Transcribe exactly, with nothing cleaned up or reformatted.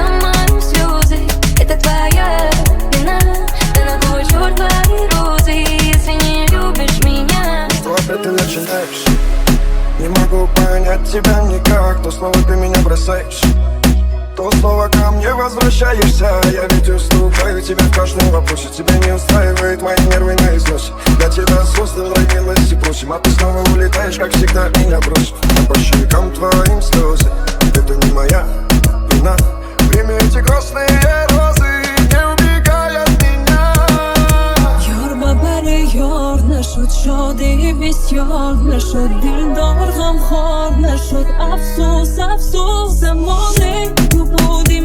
мои слезы, это твоя вина. Да на кой черт твои розы, если не любишь меня? Что опять ты начинаешь? Не могу понять тебя никак. То снова ты меня бросаешь, то снова ко мне возвращаешься. Я ведь уступаю тебе в каждом вопросе. Тебя не устраивает мои нервы на износе. Я тебя создал ради милости просим, а ты снова улетаешь, как всегда меня бросишь. А по щекам твоим слезы, это не моя вина. Прими эти грустные розы, не убегай от меня. Yorma bari yor nashud shodi bisyor nashud dildor g'amxor nashud afsus afsus zamone tu budi